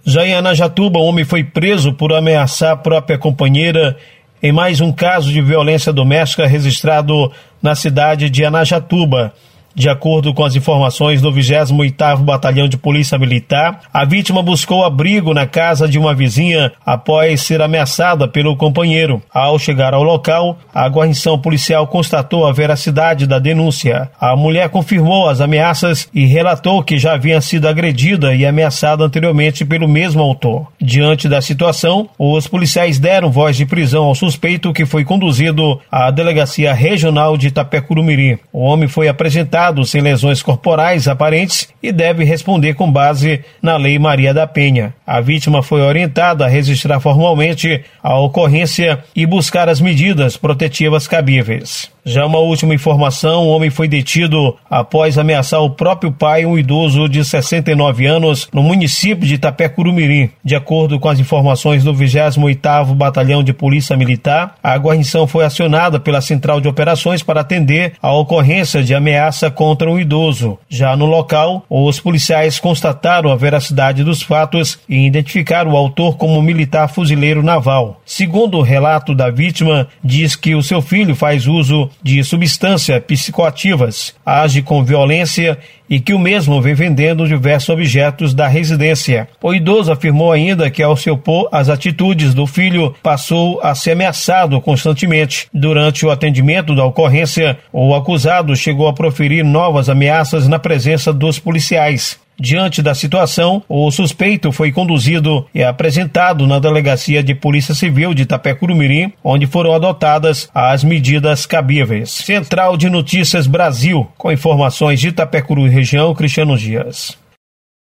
Já em Anajatuba, um homem foi preso por ameaçar a própria companheira em mais um caso de violência doméstica registrado na cidade de Anajatuba. De acordo com as informações do 28º Batalhão de Polícia Militar, a vítima buscou abrigo na casa de uma vizinha após ser ameaçada pelo companheiro. Ao chegar ao local, a guarnição policial constatou a veracidade da denúncia. A mulher confirmou as ameaças e relatou que já havia sido agredida e ameaçada anteriormente pelo mesmo autor. Diante da situação, os policiais deram voz de prisão ao suspeito, que foi conduzido à Delegacia Regional de Itapecurumiri. O homem foi apresentado sem lesões corporais aparentes e deve responder com base na Lei Maria da Penha. A vítima foi orientada a registrar formalmente a ocorrência e buscar as medidas protetivas cabíveis. Já uma última informação, o homem foi detido após ameaçar o próprio pai, um idoso de 69 anos, no município de Itapecurumiri. De acordo com as informações do 28º Batalhão de Polícia Militar, a guarnição foi acionada pela Central de Operações para atender a ocorrência de ameaça contra um idoso. Já no local, os policiais constataram a veracidade dos fatos e identificaram o autor como militar fuzileiro naval. Segundo o relato da vítima, diz que o seu filho faz uso de substâncias psicoativas, age com violência e que o mesmo vem vendendo diversos objetos da residência. O idoso afirmou ainda que, ao se opor às atitudes do filho, passou a ser ameaçado constantemente. Durante o atendimento da ocorrência, o acusado chegou a proferir novas ameaças na presença dos policiais. Diante da situação, o suspeito foi conduzido e apresentado na Delegacia de Polícia Civil de Itapecurumiri, onde foram adotadas as medidas cabíveis. Central de Notícias Brasil, com informações de Itapecuru e região, Cristiano Dias.